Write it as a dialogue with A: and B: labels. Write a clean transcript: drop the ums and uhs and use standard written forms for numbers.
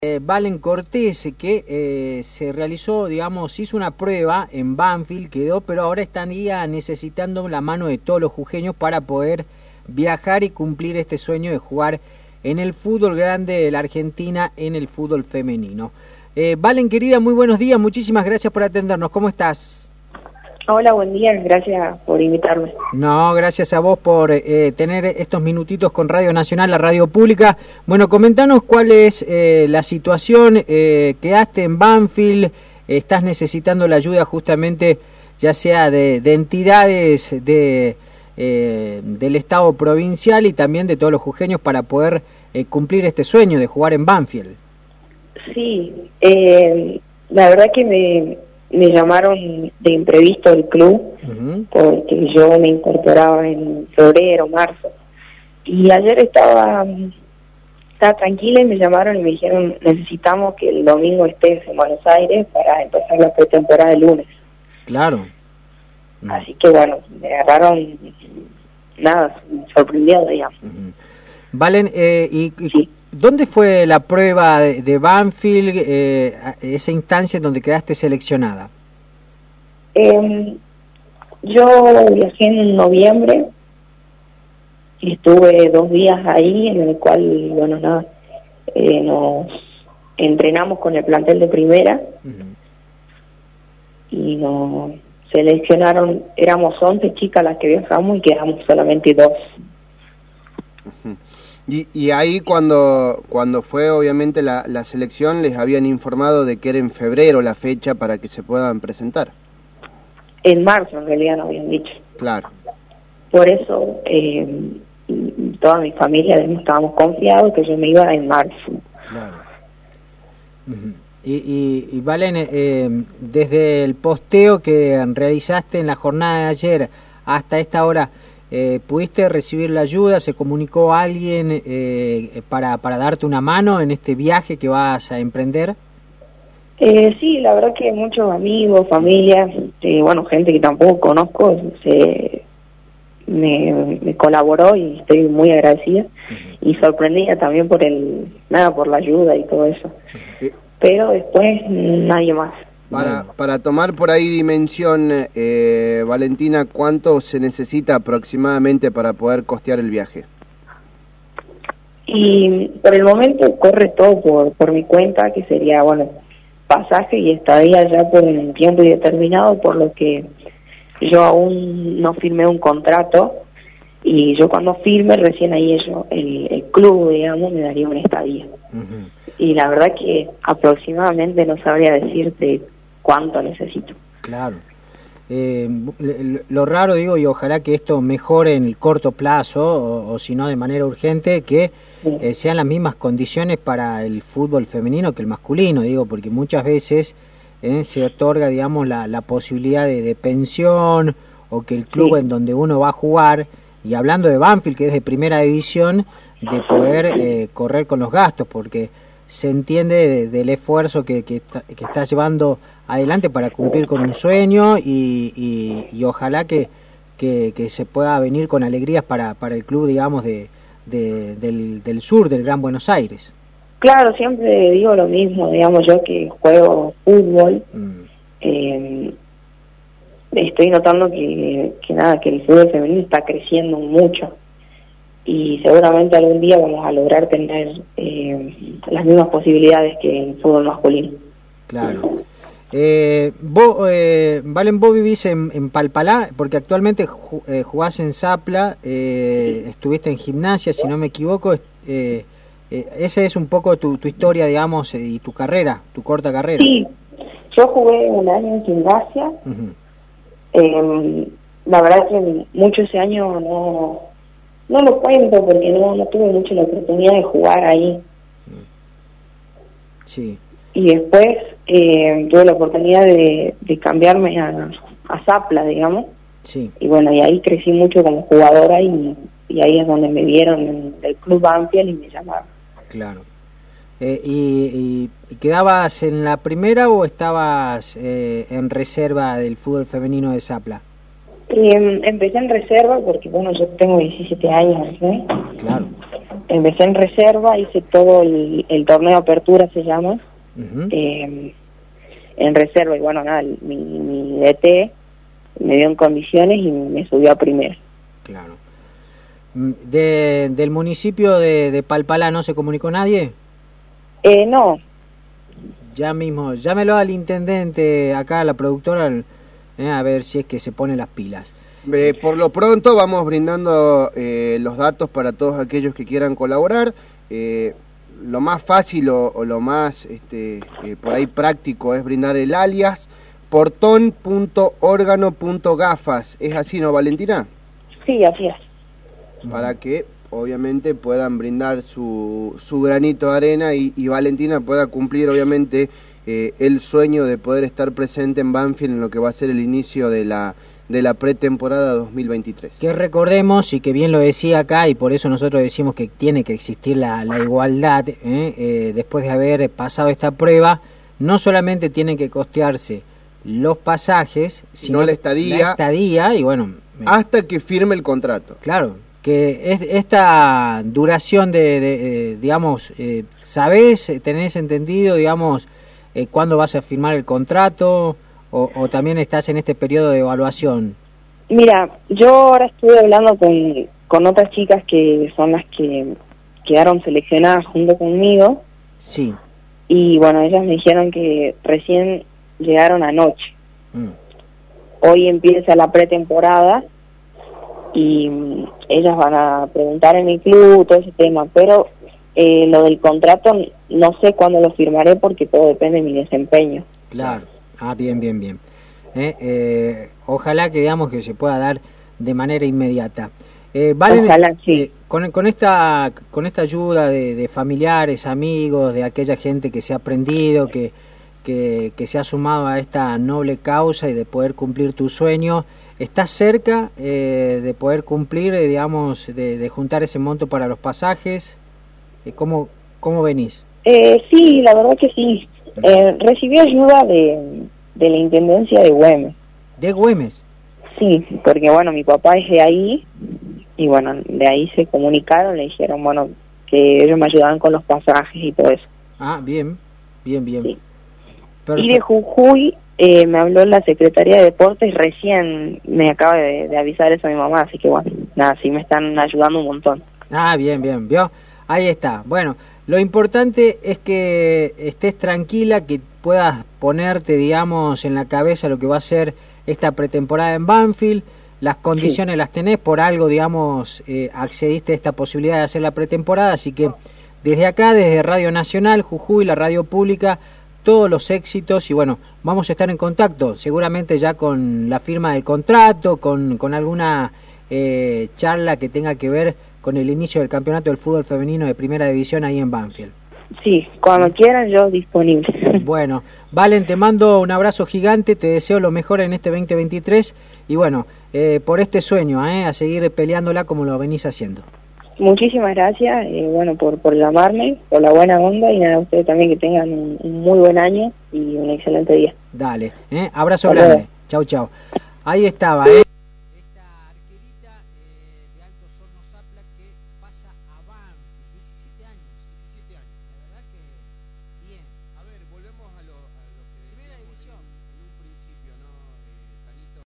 A: Valen Cortés, que se realizó, digamos, hizo una prueba en Banfield, quedó, pero ahora estaría necesitando la mano de todos los jujeños para poder viajar y cumplir este sueño de jugar en el fútbol grande de la Argentina, en el fútbol femenino. Valen, querida, muy buenos días, muchísimas gracias por atendernos, ¿cómo estás?
B: Hola, buen día, gracias por invitarme.
A: No, gracias a vos por tener estos minutitos con Radio Nacional, la radio pública. Bueno, comentanos cuál es la situación, quedaste en Banfield, estás necesitando la ayuda justamente ya sea de entidades del Estado provincial y también de todos los jujeños para poder cumplir este sueño de jugar en Banfield.
B: Sí, la verdad que me llamaron de imprevisto del club, porque yo me incorporaba en febrero, marzo, y ayer estaba tranquila y me llamaron y me dijeron: necesitamos que el domingo estés en Buenos Aires para empezar la pretemporada el lunes.
A: Claro.
B: Así que bueno, me agarraron, sorprendido, digamos.
A: Valen,
B: sí.
A: ¿Dónde fue la prueba de Banfield, esa instancia en donde quedaste seleccionada?
B: Yo viajé en noviembre y estuve 2 días ahí, en el cual, bueno, nos entrenamos con el plantel de primera y nos seleccionaron, éramos 11 chicas las que viajamos y quedamos solamente 2.
C: Y ahí cuando fue obviamente la selección, les habían informado de que era en febrero la fecha para que se puedan presentar.
B: En marzo en realidad nos habían dicho.
C: Claro.
B: Por eso toda mi familia estábamos confiados que yo me iba en marzo.
A: Claro. Y Valen, desde el posteo que realizaste en la jornada de ayer hasta esta hora, ¿pudiste recibir la ayuda? ¿Se comunicó alguien para darte una mano en este viaje que vas a emprender?
B: Sí, la verdad que muchos amigos, familia, bueno, gente que tampoco conozco, me colaboró y estoy muy agradecida y sorprendida también por por la ayuda y todo eso. Pero después nadie más.
C: Para tomar por ahí dimensión, Valentina, ¿cuánto se necesita aproximadamente para poder costear el viaje?
B: Y por el momento corre todo por mi cuenta, que sería, bueno, pasaje y estadía ya por un tiempo indeterminado, por lo que yo aún no firmé un contrato, y yo cuando firme recién ahí el club, digamos, me daría una estadía. Y la verdad que aproximadamente no sabría decirte cuánto necesito.
A: Claro. Lo raro, digo, y ojalá que esto mejore en el corto plazo, o si no de manera urgente, que sean las mismas condiciones para el fútbol femenino que el masculino, digo, porque muchas veces se otorga, digamos, la posibilidad de pensión, o que el club en donde uno va a jugar, y hablando de Banfield, que es de primera división, de poder correr con los gastos, porque se entiende del esfuerzo que está llevando adelante para cumplir con un sueño, y ojalá que se pueda venir con alegrías para el club, digamos, del sur, del Gran Buenos Aires.
B: Claro, siempre digo lo mismo, digamos, yo que juego fútbol, estoy notando que el fútbol femenino está creciendo mucho, y seguramente algún día vamos a lograr tener las mismas posibilidades que el fútbol masculino.
A: Claro. Valen, vos vivís en Palpalá, porque actualmente jugás en Zapla, estuviste en Gimnasia, si no me equivoco. Esa es un poco tu historia, digamos, y tu carrera, tu corta carrera.
B: Sí, yo jugué un año en Gimnasia. La verdad que mucho ese año no lo cuento porque no tuve mucho la oportunidad de jugar ahí.
A: Sí.
B: Y después tuve la oportunidad de cambiarme a Zapla, digamos.
A: Sí.
B: Y bueno, y ahí crecí mucho como jugadora, y ahí es donde me vieron en el club Banfield y me llamaron.
A: Claro. ¿Y quedabas en la primera o estabas en reserva del fútbol femenino de Zapla?
B: Empecé en reserva porque, bueno, yo tengo 17 años, ¿sí?
A: Claro.
B: empecé en reserva, hice todo el torneo Apertura, se llama, en reserva, y bueno, nada, mi DT me dio en condiciones y me subió a primera.
A: Claro. ¿Del municipio de Palpalá no se comunicó nadie?
B: No.
A: Ya mismo, llámelo al intendente, acá a la productora, a ver si es que se pone las pilas.
C: Por lo pronto vamos brindando los datos para todos aquellos que quieran colaborar. Lo más fácil o lo más por ahí práctico es brindar el alias portón.organo.gafas. ¿Es así, no, Valentina?
B: Sí, así es.
C: Para que obviamente puedan brindar su granito de arena y Valentina pueda cumplir obviamente el sueño de poder estar presente en Banfield en lo que va a ser el inicio de la pretemporada 2023.
A: Que recordemos, y que bien lo decía acá, y por eso nosotros decimos que tiene que existir la igualdad, después de haber pasado esta prueba, no solamente tienen que costearse los pasajes, sino
C: la estadía
A: y bueno...
C: hasta que firme el contrato.
A: Claro, que esta duración digamos, ¿sabés, tenés entendido, digamos, cuándo vas a firmar el contrato o también estás en este periodo de evaluación?
B: Mira, yo ahora estuve hablando con otras chicas que son las que quedaron seleccionadas junto conmigo.
A: Sí.
B: Y bueno, ellas me dijeron que recién llegaron anoche. Hoy empieza la pretemporada y ellas van a preguntar en mi club todo ese tema, pero lo del contrato no sé cuándo lo firmaré porque todo depende de mi desempeño.
A: Claro, bien. Ojalá que digamos que se pueda dar de manera inmediata. Valen,
B: ojalá, sí.
A: Con esta ayuda de familiares, amigos, de aquella gente que se ha aprendido, que se ha sumado a esta noble causa y de poder cumplir tu sueño, ¿estás cerca de poder cumplir, digamos, de juntar ese monto para los pasajes? ¿Cómo venís?
B: Sí, la verdad que sí. Recibí ayuda de la Intendencia de Güemes.
A: ¿De Güemes?
B: Sí, porque bueno, mi papá es de ahí y bueno, de ahí se comunicaron, le dijeron, bueno, que ellos me ayudaban con los pasajes y todo eso.
A: Ah, bien. Sí.
B: Y de Jujuy me habló la Secretaría de Deportes, recién me acaba de avisar eso a mi mamá, así que bueno, nada, sí me están ayudando un montón.
A: Ah, bien, ¿vio? Ahí está. Bueno, lo importante es que estés tranquila, que puedas ponerte, digamos, en la cabeza lo que va a ser esta pretemporada en Banfield. Las condiciones las tenés, por algo, digamos, accediste a esta posibilidad de hacer la pretemporada, así que desde acá, desde Radio Nacional, Jujuy, la radio pública, todos los éxitos y bueno, vamos a estar en contacto, seguramente ya con la firma del contrato, con alguna charla que tenga que ver con el inicio del campeonato del fútbol femenino de primera división ahí en Banfield. Sí,
B: cuando quieran yo disponible.
A: Bueno, Valen, te mando un abrazo gigante, te deseo lo mejor en este 2023 y bueno, por este sueño, a seguir peleándola como lo venís haciendo.
B: Muchísimas gracias, bueno, por llamarme, por la buena onda y nada, ustedes también que tengan un muy buen año y un excelente día.
A: Dale, abrazo grande, chau. Ahí estaba,